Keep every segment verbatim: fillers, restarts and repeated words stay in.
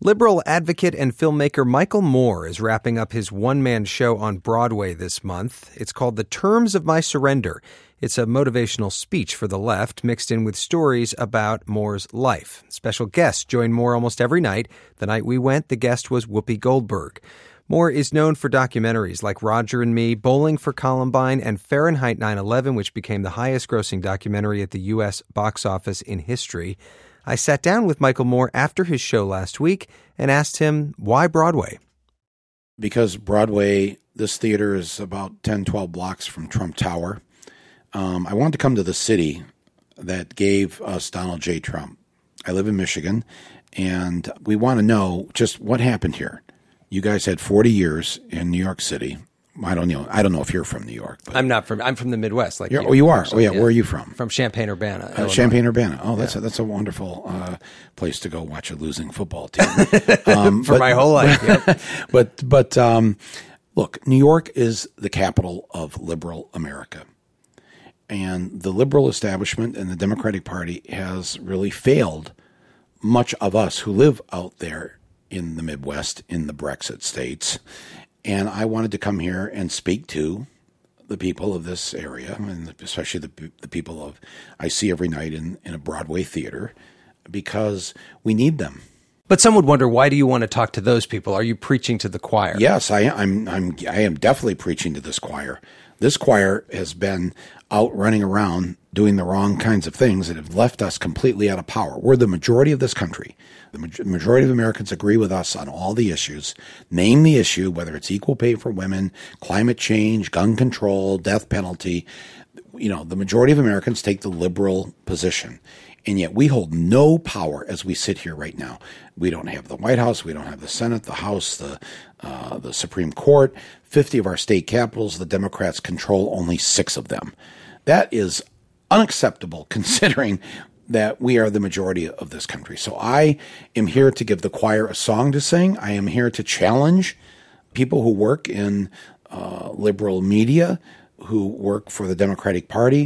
Liberal advocate and filmmaker Michael Moore is wrapping up his one-man show on Broadway this month. It's called The Terms of My Surrender. It's a motivational speech for the left mixed in with stories about Moore's life. Special guests join Moore almost every night. The night we went, the guest was Whoopi Goldberg. Moore is known for documentaries like Roger and Me, Bowling for Columbine, and Fahrenheit nine eleven, which became the highest-grossing documentary at the U S box office in history. I sat down with Michael Moore after his show last week and asked him, why Broadway? Because Broadway, this theater is about ten, twelve blocks from Trump Tower. Um, I wanted to come to the city that gave us Donald J. Trump. I live in Michigan, and we want to know just what happened here. You guys had forty years in New York City. I don't know. I don't know if you're from New York. But I'm not from. I'm from the Midwest. Like you, you, oh, you are. Actually, oh, yeah. yeah. Where are you from? From Champaign-Urbana. Uh, Champaign-Urbana. Oh, that's yeah. a, that's a wonderful uh, place to go watch a losing football team um, for but, my whole life. Yep. but but um, look, New York is the capital of liberal America, and the liberal establishment and the Democratic Party has really failed much of us who live out there in the Midwest, in the Brexit states. And I wanted to come here and speak to the people of this area, and especially the the people of I see every night in, in a Broadway theater, because we need them. But some would wonder, why do you want to talk to those people? Are you preaching to the choir? Yes, I am. I'm. I'm. I am definitely preaching to this choir. This choir has been out running around doing the wrong kinds of things that have left us completely out of power. We're the majority of this country. The majority of Americans agree with us on all the issues. Name the issue, whether it's equal pay for women, climate change, gun control, death penalty. You know, the majority of Americans take the liberal position. And yet we hold no power as we sit here right now. We don't have the White House. We don't have the Senate, the House, the uh, the Supreme Court. fifty of our state capitals, the Democrats control only six of them. That is unacceptable considering that we are the majority of this country. So I am here to give the choir a song to sing. I am here to challenge people who work in uh, liberal media, who work for the Democratic Party.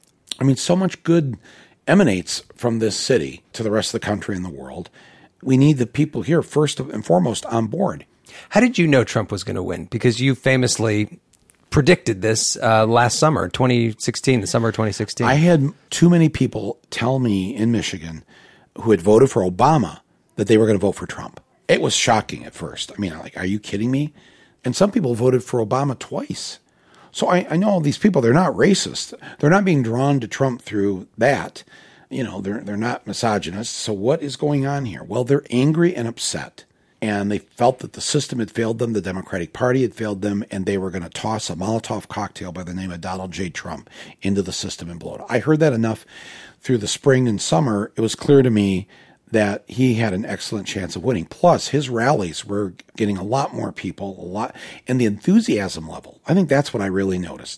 I mean, so much good emanates from this city to the rest of the country and the world. We need the people here first and foremost on board. How did you know Trump was going to win? Because you famously predicted this uh, last summer, twenty sixteen, the summer of twenty sixteen. I had too many people tell me in Michigan who had voted for Obama that they were going to vote for Trump. It was shocking at first. I mean, I'm like, are you kidding me? And some people voted for Obama twice. So I, I know these people, they're not racist. They're not being drawn to Trump through that. You know, they're they're not misogynists. So what is going on here? Well, they're angry and upset. And they felt that the system had failed them, the Democratic Party had failed them, and they were going to toss a Molotov cocktail by the name of Donald J. Trump into the system and blow it. I heard that enough through the spring and summer. It was clear to me that he had an excellent chance of winning. Plus, his rallies were getting a lot more people, a lot, and the enthusiasm level. I think that's what I really noticed.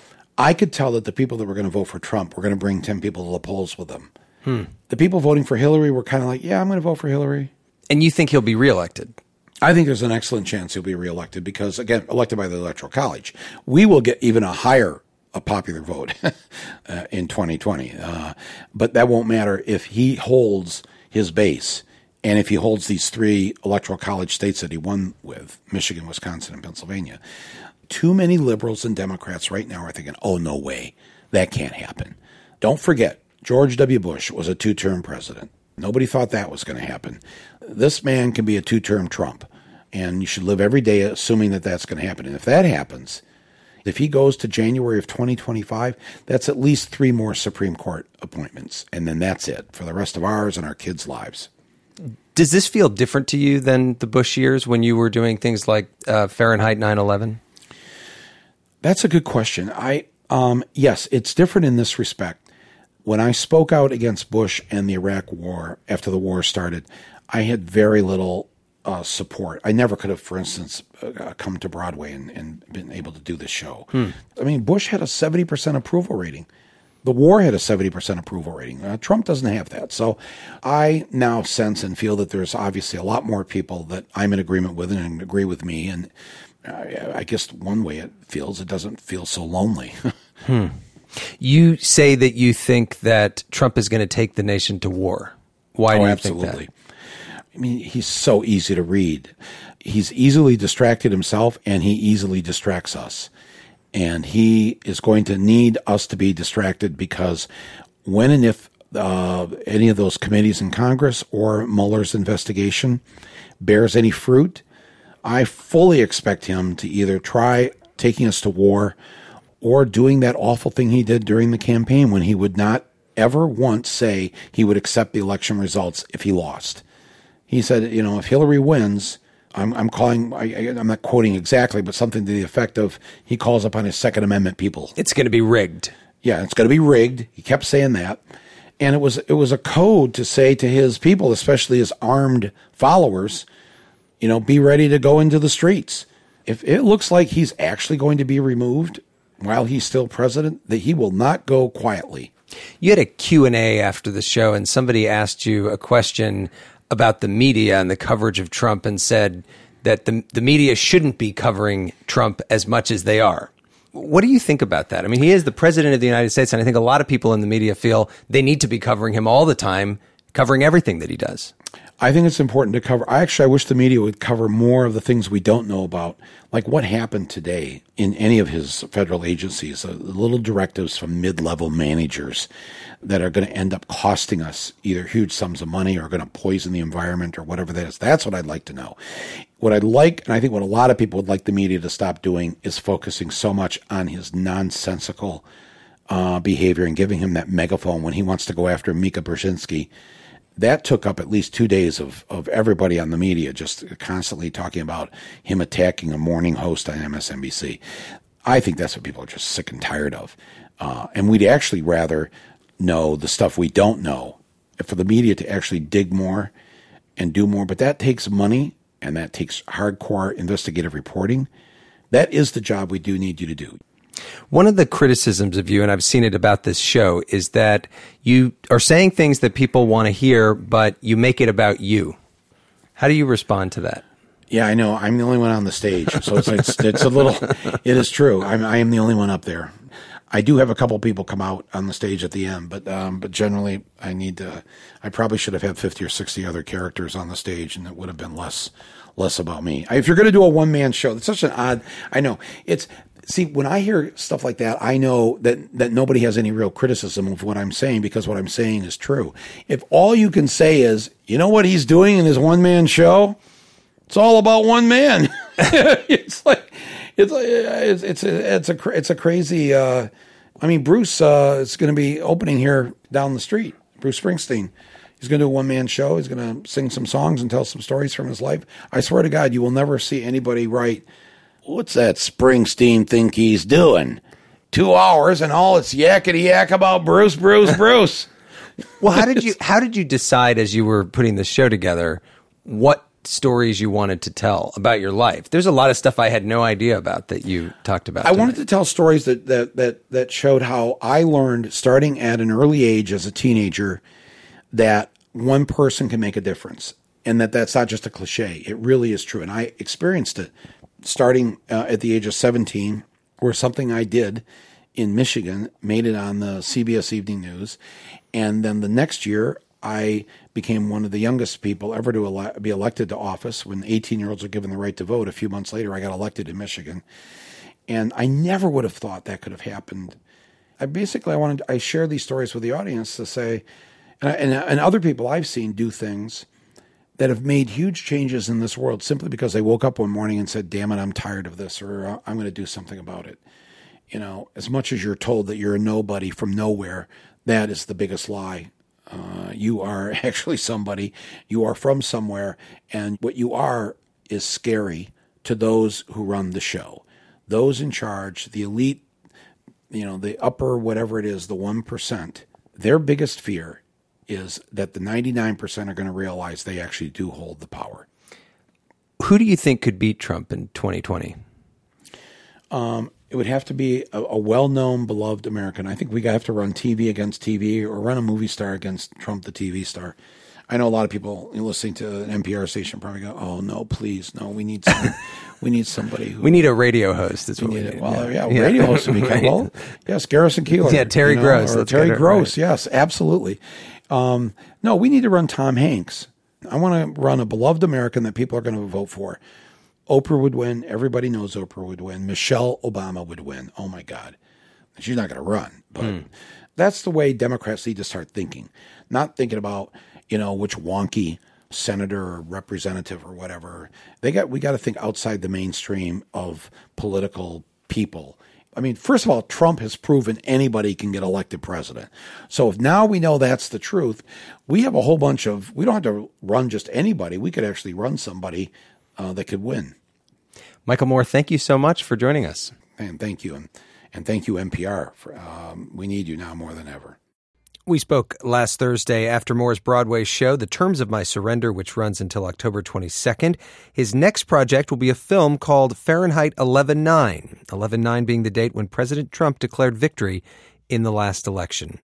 I could tell that the people that were going to vote for Trump were going to bring ten people to the polls with them. Hmm. The people voting for Hillary were kind of like, yeah, I'm going to vote for Hillary. And you think he'll be reelected? I think there's an excellent chance he'll be reelected because, again, elected by the Electoral College. We will get even a higher a popular vote uh, in twenty twenty. Uh, but that won't matter if he holds his base and if he holds these three Electoral College states that he won with, Michigan, Wisconsin, and Pennsylvania. Too many liberals and Democrats right now are thinking, oh, no way, that can't happen. Don't forget, George W. Bush was a two-term president. Nobody thought that was going to happen. This man can be a two-term Trump, and you should live every day assuming that that's going to happen. And if that happens, if he goes to January of twenty twenty-five, that's at least three more Supreme Court appointments, and then that's it for the rest of ours and our kids' lives. Does this feel different to you than the Bush years when you were doing things like uh, Fahrenheit nine eleven? That's a good question. I um, yes, it's different in this respect. When I spoke out against Bush and the Iraq War after the war started, I had very little uh, support. I never could have, for instance, uh, come to Broadway and, and been able to do this show. Hmm. I mean, Bush had a seventy percent approval rating. The war had a seventy percent approval rating. Uh, Trump doesn't have that. So I now sense and feel that there's obviously a lot more people that I'm in agreement with and agree with me. And uh, I guess one way it feels, it doesn't feel so lonely. hmm. You say that you think that Trump is going to take the nation to war. Why oh, do you absolutely. think that? I mean, he's so easy to read. He's easily distracted himself, and he easily distracts us. And he is going to need us to be distracted, because when and if uh, any of those committees in Congress or Mueller's investigation bears any fruit, I fully expect him to either try taking us to war or doing that awful thing he did during the campaign when he would not ever once say he would accept the election results if he lost. He said, you know, if Hillary wins, I'm, I'm calling, I, I'm not quoting exactly, but something to the effect of, he calls upon his Second Amendment people. It's going to be rigged. Yeah, it's going to be rigged. He kept saying that. And it was it was a code to say to his people, especially his armed followers, you know, be ready to go into the streets. If it looks like he's actually going to be removed while he's still president, that he will not go quietly. You had a Q and A after the show, and somebody asked you a question about the media and the coverage of Trump, and said that the the media shouldn't be covering Trump as much as they are. What do you think about that? I mean, he is the president of the United States, and I think a lot of people in the media feel they need to be covering him all the time, covering everything that he does. I think it's important to cover. I actually, I wish the media would cover more of the things we don't know about, like what happened today in any of his federal agencies, uh, little directives from mid-level managers that are going to end up costing us either huge sums of money or going to poison the environment or whatever that is. That's what I'd like to know. What I'd like, and I think what a lot of people would like the media to stop doing, is focusing so much on his nonsensical uh, behavior and giving him that megaphone when he wants to go after Mika Brzezinski. That took up at least two days of, of everybody on the media just constantly talking about him attacking a morning host on M S N B C. I think that's what people are just sick and tired of. Uh, and we'd actually rather know the stuff we don't know, for the media to actually dig more and do more. But that takes money, and that takes hardcore investigative reporting. That is the job we do need you to do. One of the criticisms of you, and I've seen it about this show, is that you are saying things that people want to hear, but you make it about you. How do you respond to that? Yeah, I know. I'm the only one on the stage, so it's it's, it's a little. It is true. I'm I am the only one up there. I do have a couple people come out on the stage at the end, but um, but generally, I need to. I probably should have had fifty or sixty other characters on the stage, and it would have been less less about me. If you're going to do a one man show, it's such an odd. I know it's. See, when I hear stuff like that, I know that, that nobody has any real criticism of what I'm saying, because what I'm saying is true. If all you can say is, you know what he's doing in his one-man show? It's all about one man. it's like it's like, it's it's a it's a it's a crazy. Uh, I mean, Bruce uh, is going to be opening here down the street. Bruce Springsteen. He's going to do a one-man show. He's going to sing some songs and tell some stories from his life. I swear to God, you will never see anybody write, what's that Springsteen think he's doing? Two hours and all it's yakety yak about Bruce, Bruce, Bruce. Well, how did you how did you decide as you were putting this show together what stories you wanted to tell about your life? There's a lot of stuff I had no idea about that you talked about. I tonight. wanted to tell stories that that that that showed how I learned, starting at an early age as a teenager, that one person can make a difference, and that that's not just a cliche. It really is true, and I experienced it. Starting uh, at the age of seventeen, where something I did in Michigan made it on the C B S Evening News. And then the next year, I became one of the youngest people ever to ele- be elected to office. When eighteen-year-olds are given the right to vote, a few months later, I got elected in Michigan. And I never would have thought that could have happened. I basically, I wanted, I share these stories with the audience to say, and, I, and, and other people I've seen do things that have made huge changes in this world simply because they woke up one morning and said, damn it, I'm tired of this, or uh, I'm going to do something about it. You know, as much as you're told that you're a nobody from nowhere, that is the biggest lie. Uh, you are actually somebody. You are from somewhere, and what you are is scary to those who run the show. Those in charge, the elite, you know, the upper whatever it is, the one percent, their biggest fear is that the ninety-nine percent are going to realize they actually do hold the power. Who do you think could beat Trump in twenty twenty? Um, it would have to be a, a well-known, beloved American. I think we have to run T V against T V, or run a movie star against Trump, the T V star. I know a lot of people listening to an N P R station probably go, "Oh no, please, no, we need some, we need somebody who we need a radio host." That's what we need. We well, yeah, yeah, radio host would be kind of well. Yes, Garrison Keillor. Yeah, Terry you know, Gross. Or Terry Gross. Right. Yes, absolutely. Um, no, we need to run Tom Hanks I want to run a beloved American that people are going to vote for. Oprah would win. Everybody knows Oprah would win. Michelle Obama would win. Oh, my God. She's not going to run. But mm. that's the way Democrats need to start thinking. Not thinking about, you know, which wonky senator or representative or whatever. They got. We got to think outside the mainstream of political people. I mean, first of all, Trump has proven anybody can get elected president. So if now we know that's the truth, we have a whole bunch of, we don't have to run just anybody. We could actually run somebody uh, that could win. Michael Moore, thank you so much for joining us. And thank you. And, and thank you, N P R. For, um, we need you now more than ever. We spoke last Thursday after Moore's Broadway show, The Terms of My Surrender, which runs until October twenty-second. His next project will be a film called Fahrenheit eleven nine, eleven nine being the date when President Trump declared victory in the last election.